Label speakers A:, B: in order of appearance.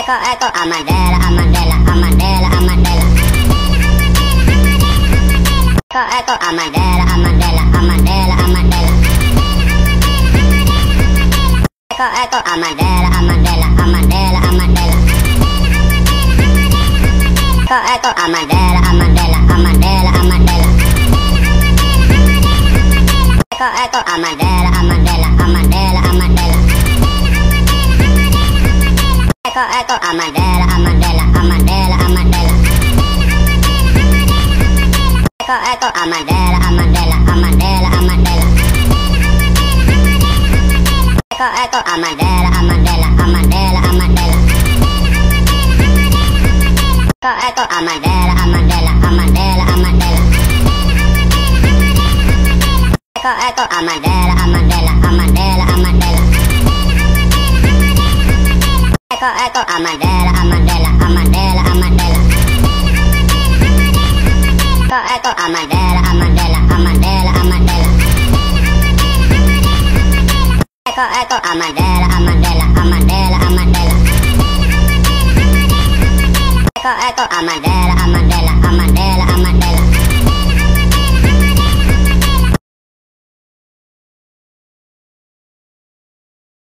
A: Eco, a Mandela, a Mandela, a Mandela, a Mandela. Eco, a Mandela, a Mandela, a Mandela, a Mandela. Eco, a Mandela, a Mandela, a Mandela, a Mandela. Eco, a Mandela, a Mandela, a Mandela, a Mandela. Eco, a Mandela, a Mandela, a Mandela, a Mandela. Eco, a Mandela, a Mandela, a Mandela, a Mandela. Eco, a Mandela, a Mandela, a Mandela, a Mandela. Eco, a Mandela, a Mandela, a Mandela, a Mandela. Eco, a Mandela, a Mandela, a Mandela, a Mandela. Eco, a Mandela, a Mandela, a Mandela, a Mandela. Eco, a Mandela, a Mandela, a Mandela, a Mandela. Eco, a Mandela, a Mandela, a Mandela, a Mandela. Eco, a Mandela, a Mandela, a Mandela, a Mandela. Eco, a Mandela, a Mandela, a Mandela, a Mandela.